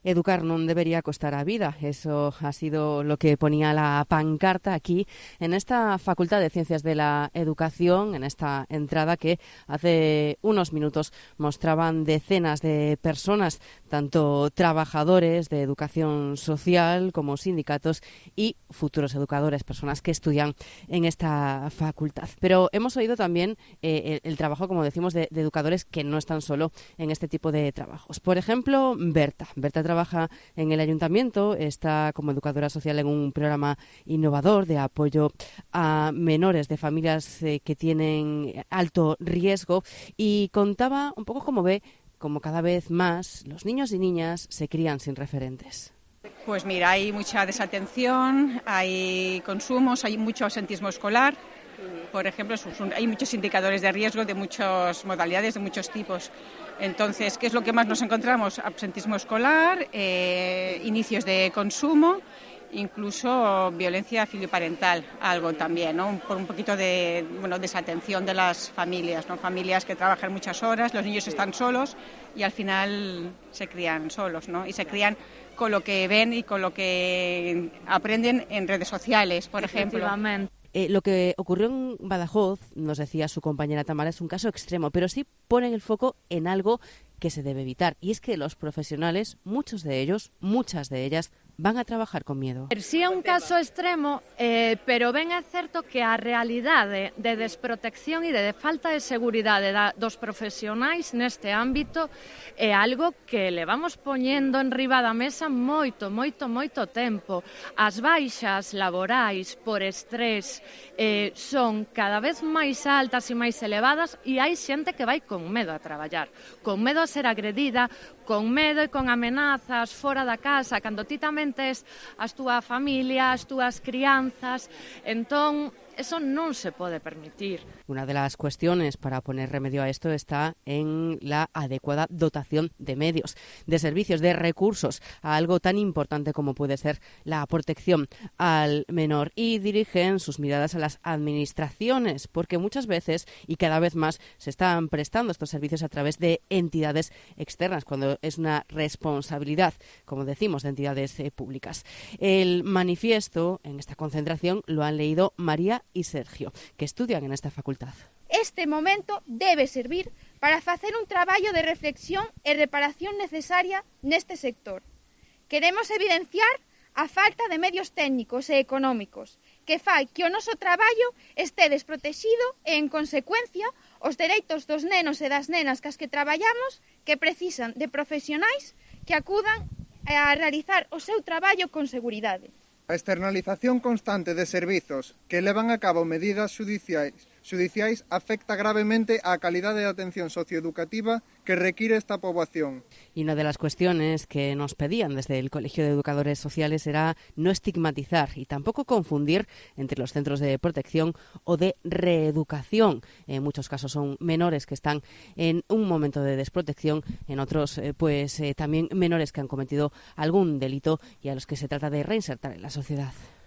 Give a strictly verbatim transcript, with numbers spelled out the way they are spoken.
Educar non debería costar a vida. Eso ha sido lo que ponía la pancarta aquí en esta Facultad de Ciencias de la Educación, en esta entrada que hace unos minutos mostraban decenas de personas, tanto trabajadores de educación social como sindicatos y futuros educadores, personas que estudian en esta facultad. Pero hemos oído también eh, el, el trabajo, como decimos, de, de educadores que no están solo en este tipo de trabajos. Por ejemplo, Berta. Berta trabaja en el ayuntamiento, está como educadora social en un programa innovador de apoyo a menores de familias eh, que tienen alto riesgo, y contaba un poco cómo ve como cada vez más los niños y niñas se crían sin referentes. Pues mira, hay mucha desatención, hay consumos, hay mucho absentismo escolar. Por ejemplo, hay muchos indicadores de riesgo de muchas modalidades, de muchos tipos. Entonces, ¿qué es lo que más nos encontramos? Absentismo escolar, eh, inicios de consumo, incluso violencia filioparental, algo también, ¿no? Por un poquito de bueno, desatención de las familias, ¿no? Familias que trabajan muchas horas, los niños están solos y al final se crían solos, ¿no? Y se crían con lo que ven y con lo que aprenden en redes sociales, por ejemplo. Eh, lo que ocurrió en Badajoz, nos decía su compañera Tamara, es un caso extremo, pero sí ponen el foco en algo que se debe evitar. Y es que los profesionales, muchos de ellos, muchas de ellas, van a trabajar con miedo. Si é un caso extremo, eh, pero ben é certo que a realidade de desprotección e de falta de seguridade da, dos profesionais neste ámbito é algo que levamos poñendo en riba da mesa moito, moito, moito tempo. As baixas laborais por estrés eh, son cada vez máis altas e máis elevadas, e hai xente que vai con medo a traballar, con medo a ser agredida, con medo e con amenazas fora da casa, cando ti tamén tes as túa familia, as túas crianzas. Entón, eso non se pode permitir. Una de las cuestiones para poner remedio a esto está en la adecuada dotación de medios, de servicios, de recursos, a algo tan importante como puede ser la protección al menor. Y dirigen sus miradas a las administraciones, porque muchas veces y cada vez más se están prestando estos servicios a través de entidades externas, cuando es una responsabilidad, como decimos, de entidades eh, públicas. El manifiesto en esta concentración lo han leído María y Sergio, que estudian en esta facultad. Este momento debe servir para facer un traballo de reflexión e reparación necesaria neste sector. Queremos evidenciar a falta de medios técnicos e económicos que fai que o noso traballo este desprotexido e, en consecuencia, os dereitos dos nenos e das nenas cas que traballamos que precisan de profesionais que acudan a realizar o seu traballo con seguridade. A externalización constante de servizos que levan a cabo medidas xudiciais, xudiciais afecta gravemente á calidade de atención socioeducativa que requiere esta poboación. Y una de las cuestiones que nos pedían desde el Colegio de Educadores Sociales era no estigmatizar y tampoco confundir entre los centros de protección o de reeducación. En muchos casos son menores que están en un momento de desprotección, en otros eh, pues eh, también menores que han cometido algún delito y a los que se trata de reinsertar en la sociedad.